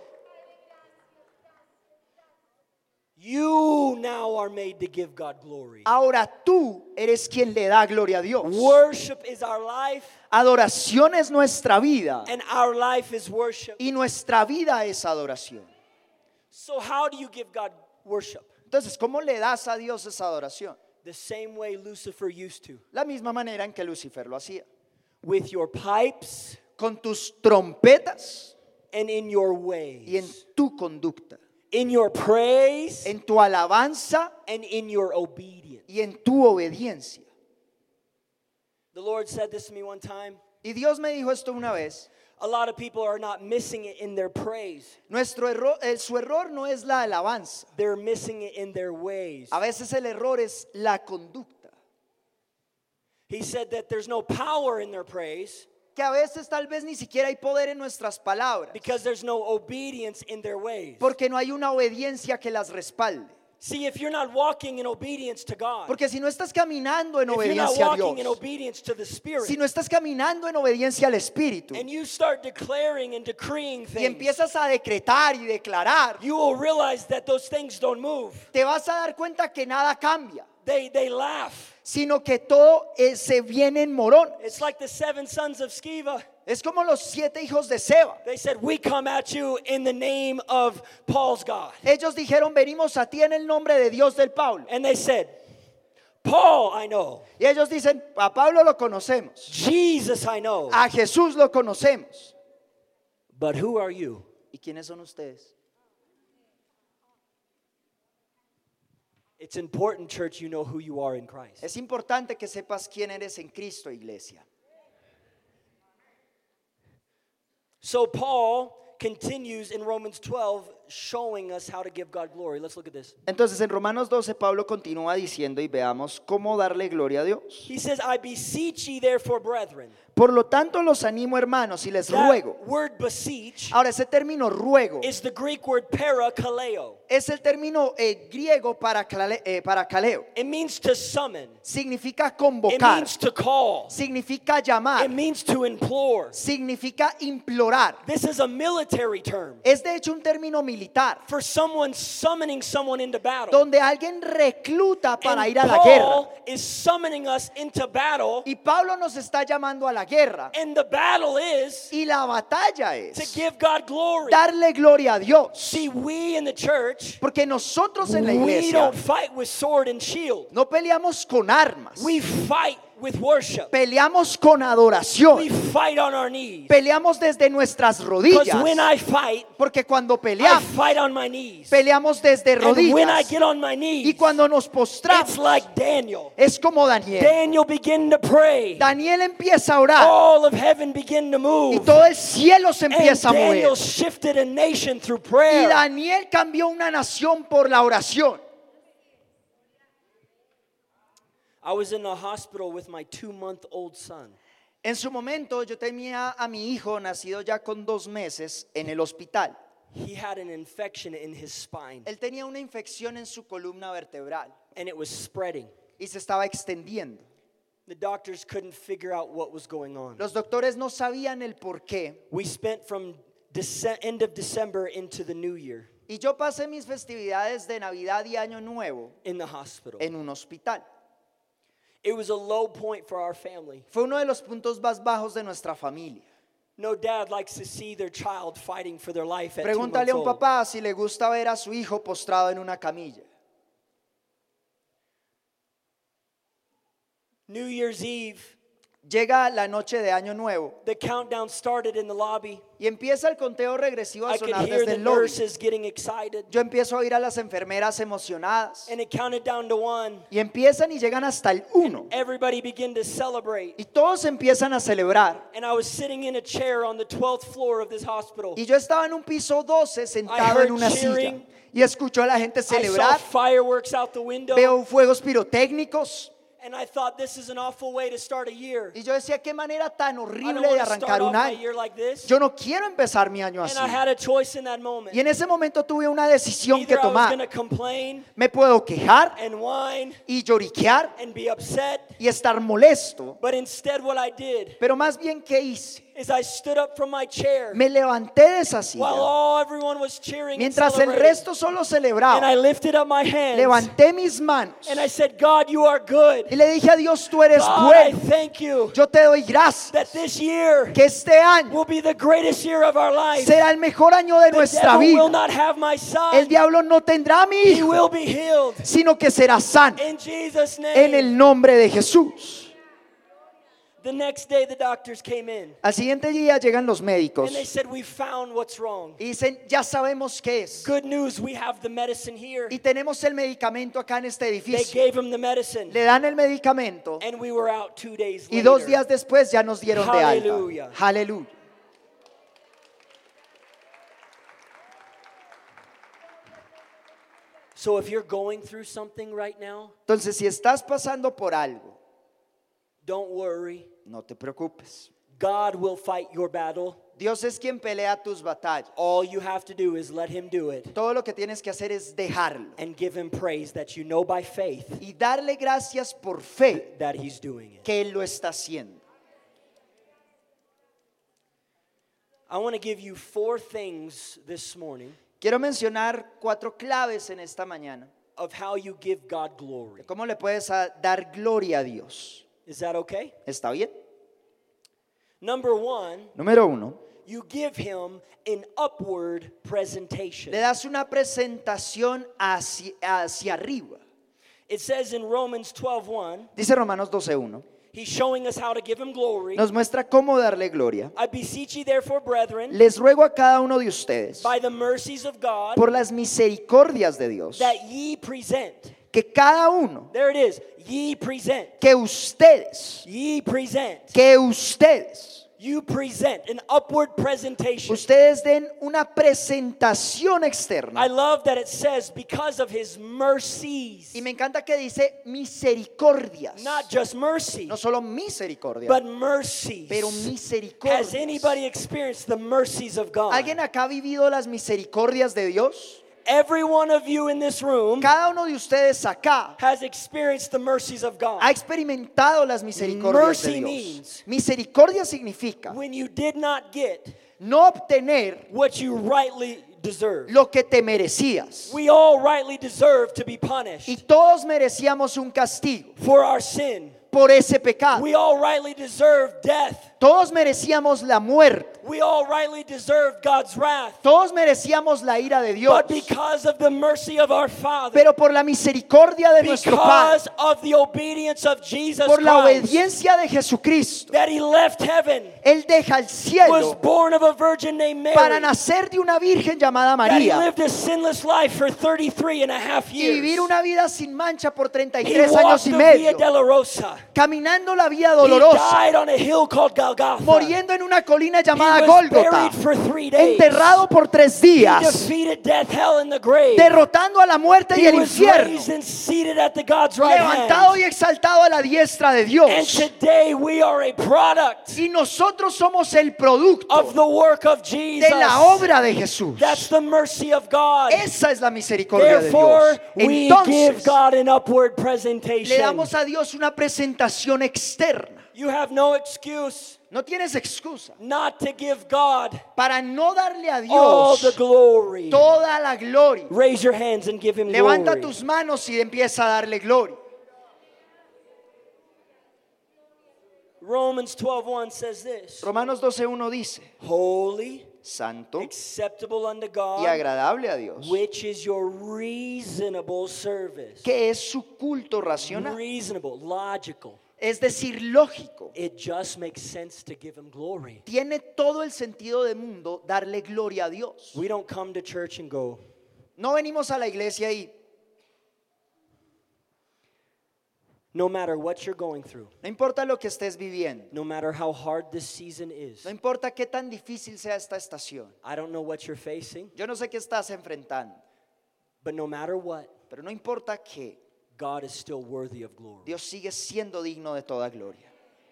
You now are made to give God glory. Ahora tú eres quien le da gloria a Dios. Worship is our life, Adoración es nuestra vida and our life is worship. y nuestra vida es adoración. So how do you give God worship? Entonces, ¿cómo le das a Dios esa adoración? The same way Lucifer used to. La misma manera en que Lucifer lo hacía. With your pipes Con tus trompetas and in your y en ways. tu conducta. In your praise En tu alabanza and in your obedience. y en tu obediencia. The Lord said this to me one time. Y Dios me dijo esto una vez. A lot of people are not missing it in their praise. Su error no es la alabanza. They're missing it in their ways. A veces el error es la conducta. He said that there's no power in their praise Que a veces tal vez ni siquiera hay poder en nuestras palabras. because there's no obedience in their ways. Porque no hay una obediencia que las respalde. See, if you're not walking in obedience to God, Porque si no estás caminando en if you're not obediencia a walking in Dios, obedience to the Spirit, si no estás caminando en obediencia al Espíritu and you start declaring and decreeing y things, empiezas a decretar y declarar, you will realize that those things don't move. te vas a dar cuenta que nada cambia, They laugh. sino que todo se viene en morón. It's like the 7 sons of Sceva. Es como los 7 hijos de Seba. They said, we come at you in the name of Paul's God. Ellos dijeron, venimos a ti en el nombre de Dios del Pablo. And they said, Paul, I know. Y ellos dicen, a Pablo lo conocemos, Jesus, I know. a Jesús lo conocemos. But who are you? ¿Y quiénes son ustedes? It's important, church, you know who you are in Christ. Es importante que sepas quién eres en Cristo, iglesia. So Paul continues in Romans 12 showing us how to give God glory. Let's look at this. Entonces en Romanos 12 Pablo continúa diciendo y veamos cómo darle gloria a Dios. He says, I beseech ye therefore, brethren. Por lo tanto los animo, hermanos, y les ruego. That word beseech Ahora ese término ruego is the Greek word parakaleo. es el término griego para caleo. It means to summon. Significa It convocar, means to call. significa llamar, It means to implore. significa implorar. This is a military term Es de hecho un término militar, for someone summoning someone into battle. donde alguien recluta para And ir a la guerra. Paul is summoning us into battle, Y Pablo nos está llamando a la guerra. and the battle is Y la batalla to es give God glory. darle gloria a Dios. See, we in the church, Porque nosotros en la we iglesia don't fight with sword and shield. no peleamos con armas. We fight with worship. Peleamos con We adoración. fight on our knees. Peleamos desde nuestras Because rodillas. when I fight, Porque cuando I peleamos, fight on my knees. peleamos desde And when I rodillas. get on my Y knees, cuando nos it's postramos, like Daniel. es como Daniel. Daniel began to pray. Daniel empieza a orar All of heaven began to y move. todo el cielo se And empieza a Daniel mover. shifted a nation through Y prayer. Daniel cambió una nación por la oración. I was in the hospital with my 2-month-old son. En su momento yo tenía a mi hijo nacido ya con 2 meses en el hospital. He had an infection in his spine, Él tenía una infección en su columna vertebral and it was spreading. y se estaba extendiendo. The doctors couldn't figure out what was going on. Los doctores no sabían el por qué. We spent from end of December into the new year Y yo pasé mis festividades de Navidad y Año Nuevo in the hospital. en un hospital. It was a low point for our family. Fue uno de los puntos más bajos de nuestra familia. No dad likes to see their child fighting for their life at 2 Pregúntale months a un old. papá si le gusta ver a su hijo postrado en una camilla. New Year's Eve, Llega la noche de Año Nuevo the countdown started in the lobby. y empieza el conteo regresivo a I could sonar hear desde the el lobby. nurses getting excited. Yo empiezo a oír a las enfermeras emocionadas And it counted down to 1. y empiezan y llegan hasta el 1 Everybody began to celebrate. y todos empiezan a celebrar. And I was sitting in a chair on the 12th floor of this hospital. Y yo estaba en un piso 12 I sentado heard en una silla cheering. y escucho a la gente I saw celebrar. fireworks out the window. Veo fuegos pirotécnicos And I thought, this is an awful way to start a year. y yo decía, qué manera tan I don't horrible want de to start arrancar off un my año. year like this. Yo no quiero empezar mi año And así. I had a choice in that moment. Y en ese momento tuve una decisión que Either I was going tomar. to complain Me puedo quejar and whine y lloriquear and be upset. y estar molesto, But instead what I did pero más bien, ¿qué hice? is I stood up from my chair Me levanté de esa while silla everyone was cheering and mientras el celebrating. resto solo And celebraba. I lifted up my hands Levanté mis manos and I said, God, you are good. y le dije a Dios, tú eres God, I bueno. thank you Yo te doy gracias that this year que este año will be the greatest year of our life. será el mejor año de The nuestra devil will vida. not have my El son. diablo no tendrá a mi He hijo, will be healed. sino que será sano In Jesus' en name. el nombre de Jesús. The next day the doctors came in Al siguiente día llegan los médicos and they said, we found what's wrong. y dicen, ya sabemos qué es. Good news, we have the medicine here. Y tenemos el medicamento acá en este They edificio. gave him the medicine Le dan el medicamento and we were out 2 days y 2 later. días después ya nos dieron de Aleluya. alta. Aleluya. So if you're going through something right now, Entonces, si estás pasando por algo, don't worry. no te preocupes. God will fight your battle. Dios es quien pelea tus batallas. All you have to do is let him do it Todo lo que tienes que hacer es dejarlo and give him praise that you know by faith y darle gracias por fe that he's doing it. que Él lo está haciendo. I want to give you 4 things this morning Quiero mencionar 4 claves en esta mañana. of how you give God glory. ¿Cómo le puedes dar gloria a Dios? Is that okay? ¿Está bien? Number 1, Número 1. you give him an upward presentation. Le das una presentación hacia arriba. It says in Romans 12:1, Dice Romanos 12:1. he's showing us how to give him glory. Nos muestra cómo darle gloria. I beseech you therefore, brethren, Les ruego a cada uno de ustedes, by the mercies of God, por las misericordias de Dios, that ye present. que cada uno, There it is. Ye present. que ustedes, Ye present. you present an upward presentation. ustedes den una presentación I externa. love that it says because of his mercies. Y me encanta que dice misericordias. Not just mercy, No solo misericordia, but mercies. pero Has misericordias. anybody experienced the mercies of God? ¿Alguien acá ha vivido las misericordias de Dios? Every one of you in this room Cada uno de ustedes acá has experienced the mercies of God. ha experimentado las misericordias de Mercy Dios. means Misericordia significa when you did not get no obtener what you rightly deserve. lo que te merecías. We all rightly deserve to be punished Y todos merecíamos un castigo for our sin. por ese pecado. We all rightly deserve death. Todos merecíamos la muerte. We all rightly deserve God's wrath. Todos merecíamos la ira de Dios. But because of the mercy of our Father, Pero por la misericordia de nuestro Padre, because of the obedience of Jesus por la Christ, obediencia de Jesucristo, that He left heaven, Él deja el was cielo born of a virgin named para Mary, nacer de una virgen llamada that He María lived a sinless life for 33 and a half y vivir years. una vida sin mancha por He 33 walked años y the Via medio, Dolorosa. caminando la vía He dolorosa, died on a hill called Golgotha. muriendo en una colina He llamada was Gólgota, buried for 3 days. enterrado por 3 He días, defeated death, hell, and the grave. derrotando a la muerte y He el was infierno, raised and seated at the God's right levantado hand. y exaltado a la diestra de And Dios. today we are a product Y nosotros somos el producto of the work of Jesus. de la obra de Jesús. That's the mercy of God. Esa es la misericordia de Therefore, Dios. we give Entonces, God an upward le presentation. damos a Dios una presentación externa. You have no excuse No tienes excusa not to give God para no darle a all the Dios glory. toda la gloria. Raise your hands and give Him Levanta glory. tus manos y empieza a darle gloria. Romans 12:1 says this. Romanos 12:1 dice: Holy, Santo acceptable unto y God, agradable a Dios, which is your reasonable service. que es su culto racional, Reasonable, logical. es decir, lógico. It just makes sense to give Him glory. Tiene todo el sentido del mundo darle gloria a Dios. We don't come to church and go, No venimos a la iglesia y no matter what you're going through, no importa lo que estés viviendo, no matter how hard this season is, no importa qué tan difícil sea esta estación. I don't know what you're facing, Yo no sé qué estás enfrentando, but no matter what, pero no importa qué, God is still worthy of glory. Dios sigue siendo digno de toda gloria.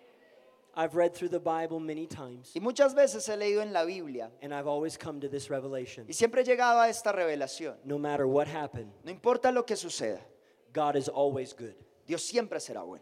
I've read through the Bible many times, Y muchas veces he leído en la Biblia and I've always come to this revelation. y siempre he llegado a esta revelación. No matter what happened, No importa lo que suceda, God is always good, Dios siempre será bueno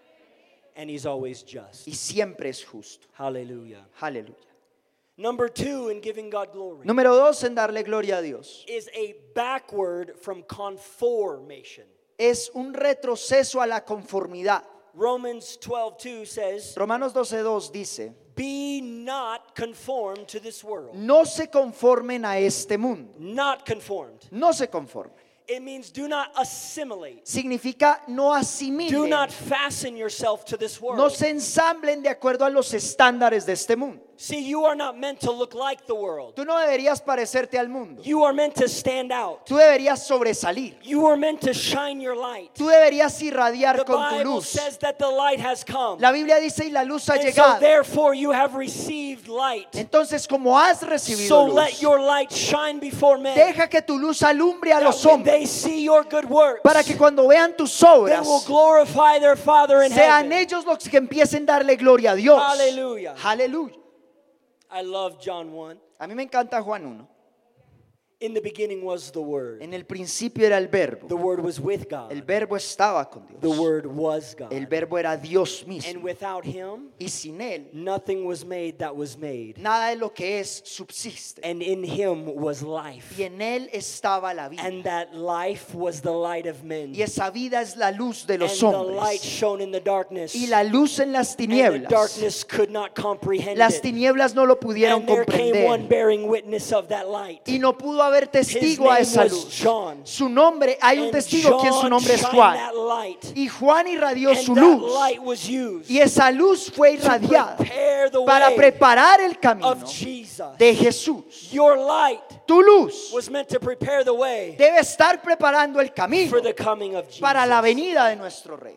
and He's always just. y siempre es justo. Hallelujah. Aleluya. Number 2 in giving God glory Número 2 en darle gloria a Dios. is a backward from conformation. Es un retroceso a la conformidad. Romans 12:2 says, Romanos 12:2 dice: be not conformed to this world. no se conformen a este mundo. Not conformed. No se conformen. It means do not assimilate. Significa no Do asimilen. not fasten yourself to this world. No se ensamblen de acuerdo a los estándares de este mundo. See, you are not meant to look like the world. Tú no deberías parecerte al mundo. You are meant to stand out. Tú deberías sobresalir. You are meant to shine your light. Tú deberías irradiar The con tu Bible luz. says that the light has come. La Biblia dice: y la luz ha And so llegado. therefore you have received light. Entonces, como has recibido So luz, let your light shine before men. deja que tu luz alumbre a That los when hombres, they see your good works, para que cuando vean tus they obras, will glorify their Father in sean heaven. ellos los que empiecen a darle gloria a Dios. Hallelujah. Aleluya. I love John 1. A mí me encanta Juan 1. In the beginning was the Word. En el principio era el The verbo. Word was with God. El verbo estaba con The Dios. Word was God. El verbo era Dios And mismo. without Him, Y sin él, nothing was made that was made. nada de lo que es subsiste. And in Him was life. Y en él estaba la vida. And that life was the light of men. Y esa vida es la luz de And los the light hombres. shone in the darkness. Y la luz en las And the tinieblas. darkness could not comprehend Las it. tinieblas no lo pudieron And there came one comprender. bearing witness of that light. Y no pudo haber His testigo a name esa was luz. John. Su nombre, hay un And testigo quien su John nombre es shined Juan. that light. Y Juan irradió And su that luz. light was used Y esa luz fue to irradiada prepare the para way preparar el camino of Jesus. de Jesús. Your light Tu luz was meant to prepare the way debe estar preparando el camino for the coming of Jesus. para la venida de nuestro Rey.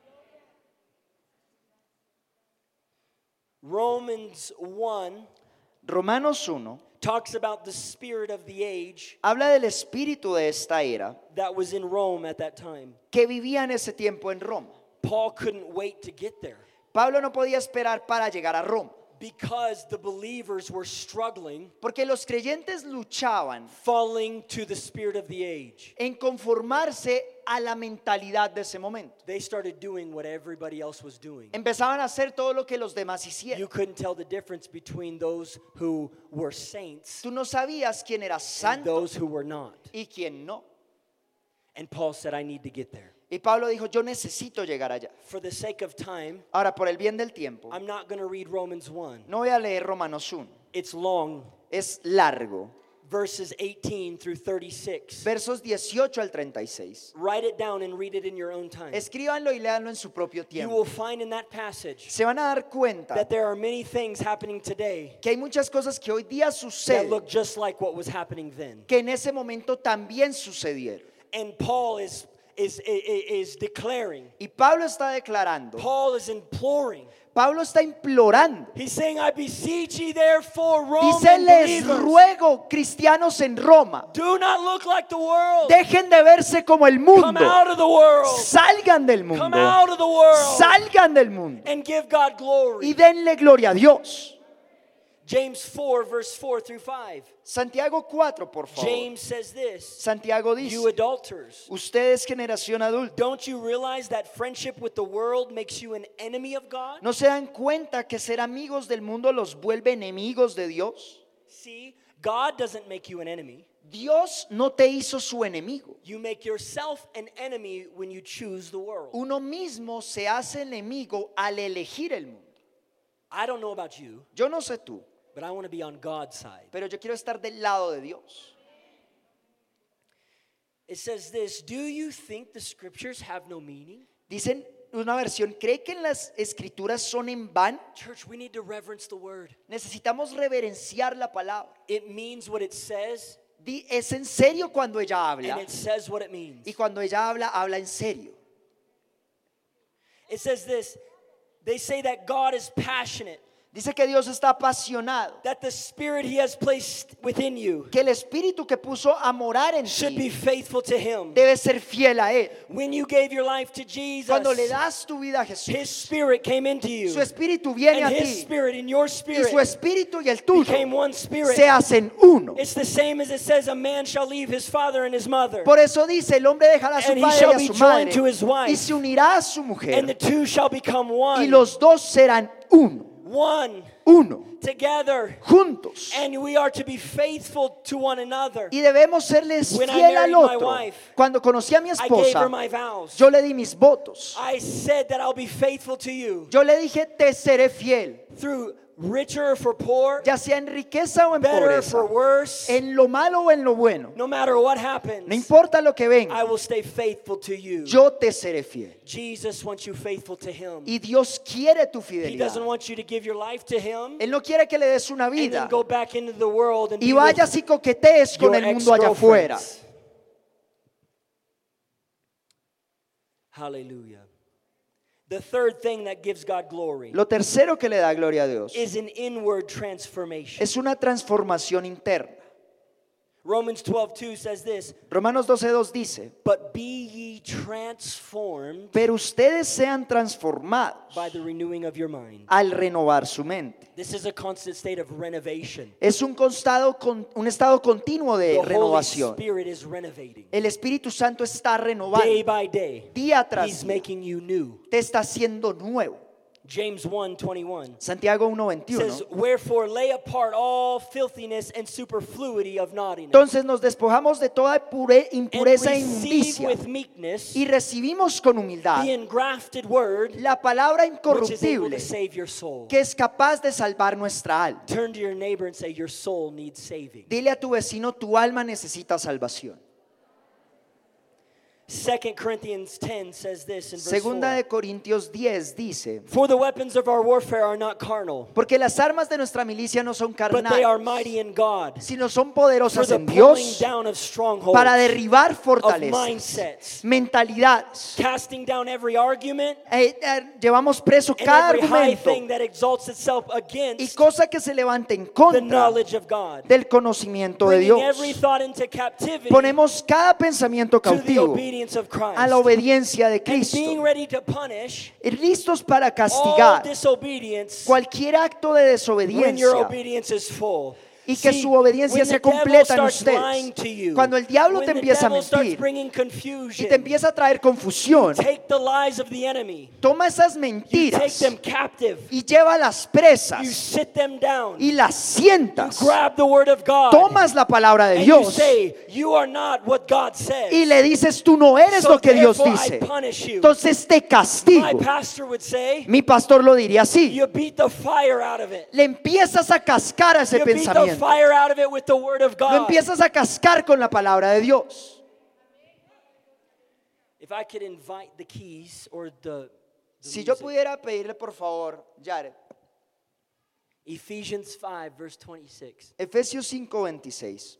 Romans 1 Romanos 1 talks about the spirit of the age habla del espíritu de esta era that was in Rome at that time. que vivía en ese tiempo en Roma. Paul couldn't wait to get there Pablo no podía esperar para llegar a Roma, because the believers were struggling, porque los creyentes luchaban falling to the spirit of the age. en conformarse a la mentalidad de ese momento. They started doing what everybody else was doing. Empezaban a hacer todo lo que los demás hicieron. You couldn't tell the difference between those who were saints Tú no sabías quién era and santo those who were not. y quién no. And Paul said, I need to get there. Y Pablo dijo, yo necesito llegar allá. For the sake of time, Ahora, por el bien del tiempo, I'm not going to read Romans 1. no voy a leer Romanos 1. It's long, Es largo. verses 18 through 36. Versos 18 al 36. Write it down and read it in your own time. Escríbanlo y léanlo en su propio You tiempo. will find in that passage Se van a dar cuenta that there are many things happening today que hay muchas cosas que hoy día that suceden look just like what was happening then. que en ese momento también sucedieron. And Paul is declaring. Y Pablo está declarando, Paul is imploring. Pablo está implorando. He's saying, I beseech ye therefore, Roman Dice, les believers, ruego, cristianos en Roma, do not look like the world. dejen de verse como el Come mundo. out of the world. Salgan del Come mundo. out of the world. Salgan del mundo. And give God glory. Y denle gloria a Dios. James 4, verse 4 through 5. Santiago 4, por favor. James says this. Santiago dice, You adulterers, ustedes generación adulta, don't you realize that friendship with the world makes you an enemy of God? ¿no se dan cuenta que ser amigos del mundo los vuelve enemigos de Dios? See, God doesn't make you an enemy. Dios no te hizo su enemigo. You make yourself an enemy when you choose the world. Uno mismo se hace enemigo al elegir el mundo. I don't know about you, Yo no sé tú, but I want to be on God's side. pero yo quiero estar del lado de Dios. It says this, do you think the scriptures have no meaning? Dicen una versión, ¿cree que en las escrituras son en vano? Church, we need to reverence the word. Necesitamos reverenciar la palabra. It means what it says, Es en serio cuando ella and habla. it says what it means. Y cuando ella habla, habla en serio. It says this, they say that God is passionate, Dice que Dios está apasionado. that the spirit he has placed within you Que el espíritu que puso a morar en should be ti faithful to him. debe ser fiel a Él. When you gave your life to Jesus, Cuando le das tu vida a his Jesús, spirit came into you, su espíritu viene and a his ti. spirit and your Y spirit su espíritu y el tuyo became one spirit. se hacen uno. It's the same as it says, a man shall leave his father and his mother, Por eso dice, el hombre dejará a su And he padre shall y a be su joined madre to his wife. y se unirá a su and mujer the two shall become y one. los dos serán uno. One, Uno, together. juntos. And we are to be faithful to one another. Y debemos serles When I fiel al married my otro. wife, Cuando conocí a mi I gave esposa, her my vows. yo le di mis votos. I said that I'll be faithful to you Yo le dije, te seré fiel, through richer or for poor, ya sea en riqueza o en better or pobreza, for worse, en lo malo o en lo bueno. no matter what happens, No importa lo que I venga, will stay faithful to you. yo te seré fiel. Jesus wants you faithful to him. Y Dios quiere tu He fidelidad. doesn't want you to give your life to him Él no quiere que le des una and then vida go back into the world and y be vayas with y coquetees con your el mundo allá afuera. ex-girlfriends. Hallelujah. The third thing that gives God glory Lo tercero que le da gloria a Dios is an inward transformation. es una transformación interna. Romans 12:2 says this, Romanos 12:2 dice, but be ye transformed pero ustedes sean transformados by the renewing of your mind. al renovar su mente. This is a constant state of renovation. Es un estado continuo de The Holy renovación. Spirit is renovating. El Espíritu Santo está Day renovando by day, día tras He's día. making you new. Te está haciendo nuevo. James 1:21 Santiago says, 1:21. wherefore lay apart all filthiness and superfluity of naughtiness, Entonces nos despojamos de toda and impureza e receive inmundicia with meekness y recibimos con humildad the engrafted word, la palabra which is able incorruptible to save your soul. que es capaz de salvar nuestra alma. Turn to your neighbor and say, your soul needs saving. Dile a tu vecino, tu alma necesita salvación. 2 Corinthians 10 says this in verse Segunda 4. de Corintios 10 dice, For the weapons of our warfare are not carnal, porque las armas de nuestra milicia no son but they are carnales, mighty in God sino son for poderosas the en pulling Dios down of strongholds, para derribar of fortalezas, mindsets, mentalidades. casting down every argument Llevamos preso and cada every high argumento thing that exalts itself y against cosa que se levante en the contra knowledge of God, del conocimiento de bringing every Dios. thought into captivity Ponemos cada pensamiento to the cautivo obedience of Christ, a la obediencia de and being Cristo, ready to punish y listos para all castigar disobedience cualquier acto de when your desobediencia obedience is full. y que su obediencia sea completa en ustedes. Cuando el diablo te empieza a mentir y te empieza a traer confusión, toma esas mentiras y llévalas presas y las sientas. Tomas la palabra de Dios y le dices, tú no eres lo que Dios dice, entonces te castigo. Mi pastor lo diría así: le empiezas a cascar a ese pensamiento, lo empiezas a cascar con la palabra de Dios. Si yo pudiera pedirle, por favor, Jared, Ephesians 5 verse 26. Efesios 5:26.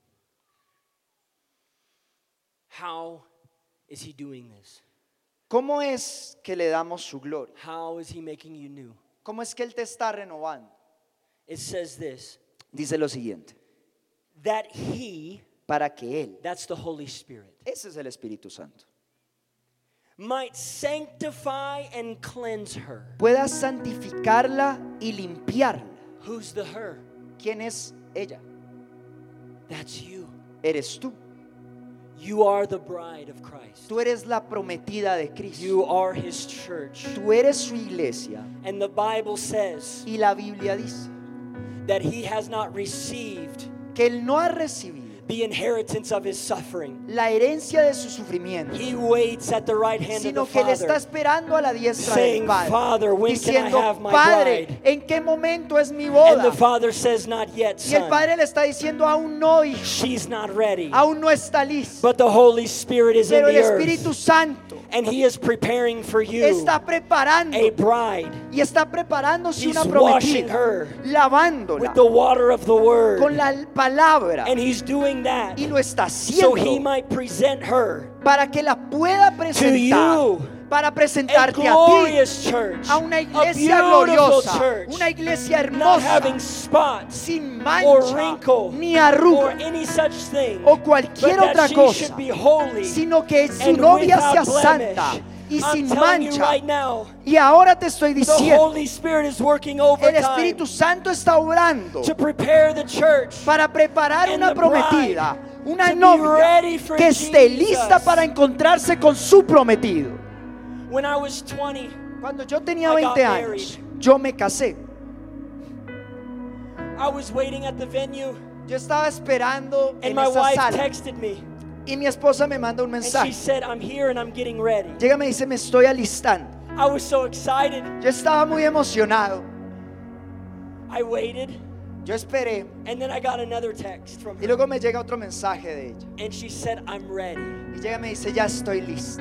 How is he doing this? ¿Cómo es que le damos su gloria? How is he making you new? ¿Cómo es que Él te está renovando? It says this, Dice lo siguiente: that he, para que Él, that's the Holy Spirit, ese es el Espíritu Santo, might sanctify and cleanse her. pueda santificarla y limpiarla. Who's the her? ¿Quién es ella? That's you. Eres tú. You are the bride of Christ. Tú eres la prometida de You Cristo. are his church. Tú eres su iglesia. And the Bible says Y la Biblia dice that he has not received que Él no ha recibido the inheritance of his suffering. la herencia de su sufrimiento, He waits at the right hand of sino the que le está Father, esperando a la diestra saying, del Padre, Father, when can I diciendo, have my Padre, bride? ¿en qué momento es mi And boda? the Father says, not yet, Y el son. Padre le está diciendo, aún no, hijo, She's not ready. aún no está listo. But the Holy Spirit is in Pero el the Espíritu earth. Santo And he is preparing for you está preparando a bride. y está preparándose He's una washing prometida, her lavándola with the water of the word. con la palabra, And he's doing that y lo está so he haciendo might present her para que la pueda to presentar, you, para a presentarte a ti, glorious church, a una a iglesia beautiful gloriosa, church, una iglesia not having hermosa, spots sin or mancha wrinkle ni or arruga any such thing, o but cualquier that otra she cosa, should be holy sino que su and novia without sea blemish. santa y I'm sin telling you mancha. right now, Y ahora te estoy the diciendo, Holy Spirit is working el overtime Espíritu Santo está obrando to prepare the church para preparar and una the bride prometida, una to be novia ready for que esté Jesus. lista para encontrarse con su prometido. When I was 20, Cuando yo tenía I got 20 años, yo me casé. I was waiting at the venue Yo estaba esperando and en my esa wife sala texted me y mi esposa me manda un and she mensaje. said, I'm here and I'm getting ready. Llega y me dice, me estoy alistando. I was so excited. Yo estaba muy emocionado. I waited Yo esperé and then I got another text from y her luego me llega otro mensaje de ella. and she said, I'm ready. Y llega y me dice, ya estoy lista.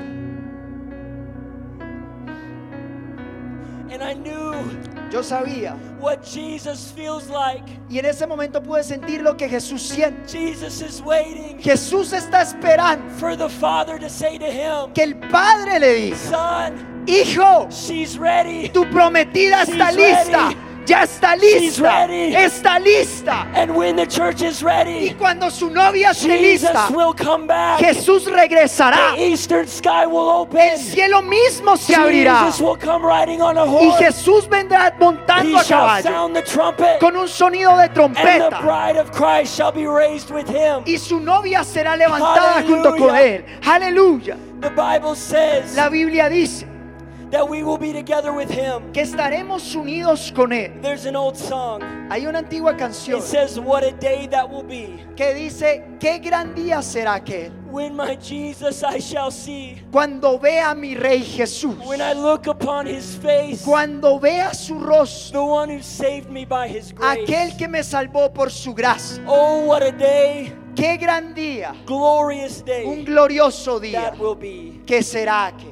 And I knew Yo sabía. what Jesus feels like. Y en ese momento pude sentir lo que Jesús siente. Jesus is waiting Jesús está esperando for the Father to say to him, que el Padre le diga, Son, hijo, she's ready. tu prometida está She's lista. ready. Ya está She's lista. ready. Está lista. And when the church is Y ready, cuando su novia esté Jesus lista, will come back. Jesús regresará. The eastern sky will El open. cielo mismo se abrirá. Jesus will come riding on a Y horse. Jesús vendrá montando He a shall caballo sound the trumpet. con un sonido de And the trompeta. bride of Christ shall be raised with him. Y su novia será levantada junto con Aleluya. él. Aleluya. The Bible says La Biblia dice that we will be together with him. que estaremos unidos con él. There's an old song. Hay una antigua canción It says, what a day that will be que dice, qué gran día será aquel when my Jesus I shall see. cuando vea a mi Rey Jesús, When I look upon his face, cuando vea su rostro, the one who saved me by his grace. aquel que me salvó por su gracia. Oh, what a day, Qué gran día, glorious un day glorioso día that will be. que será aquel.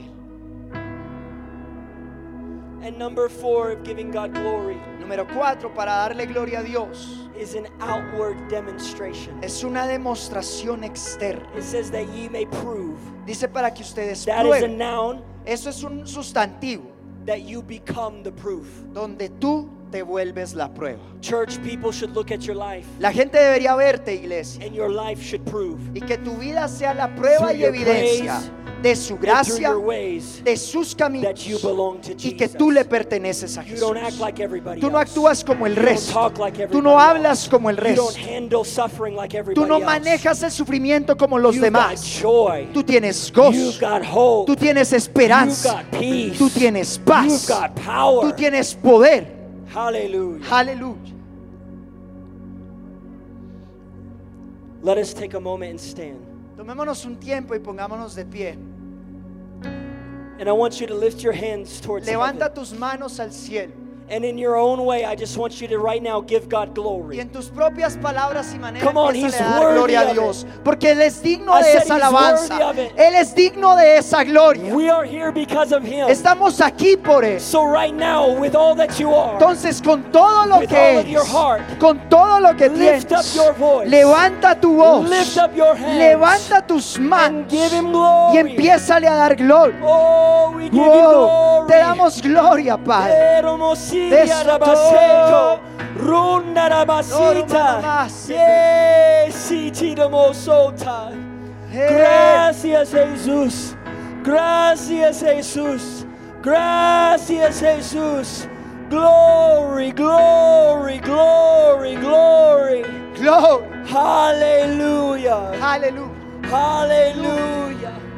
And number 4 of giving God glory Número 4, para darle gloria a Dios, is an outward demonstration. es una demostración externa. It says that ye may prove. Dice para que ustedes That is a prueben. noun, Eso es un sustantivo that you become the proof. donde tú te vuelves la prueba. Church, people should look at your life. La gente debería verte, iglesia. And your life should prove. Y que tu vida sea la prueba y evidencia de su gracia, de sus caminos, y que tú le perteneces a Jesús. Tú no actúas como el resto. Tú no hablas como el resto. Tú no manejas el sufrimiento como los demás. Tú tienes gozo. Tú tienes esperanza. Tú tienes paz. Tú tienes poder. Aleluya. Let us take a moment and stand. Tomémonos un tiempo y pongámonos de pie. And I want you to lift your hands towards Levanta heaven. tus manos al cielo. And in your own way, I just want you to right now give God glory. Y en tus propias palabras y maneras Come on, empieza a He's dar gloria a worthy of Dios, porque Él es digno I de said esa He's alabanza. worthy of it. Él es digno de esa gloria. We are here because of Him. Estamos aquí por Él. So right now, with all that you are, Entonces, con todo lo with que all of your eres, heart, con todo lo que lift up tienes, your voice. levanta tu voz, Lift up your hands. levanta tus And manos give Him glory. y empiézale a dar gloria. Oh, we give you Oh, glory. te damos gloria, Padre. Runda rabasita. Gracias, Jesús. Gracias, Jesús. Gracias, Jesús. Glory, glory, glory, glory. Glory. Hallelujah. Aleluya. Hallelujah.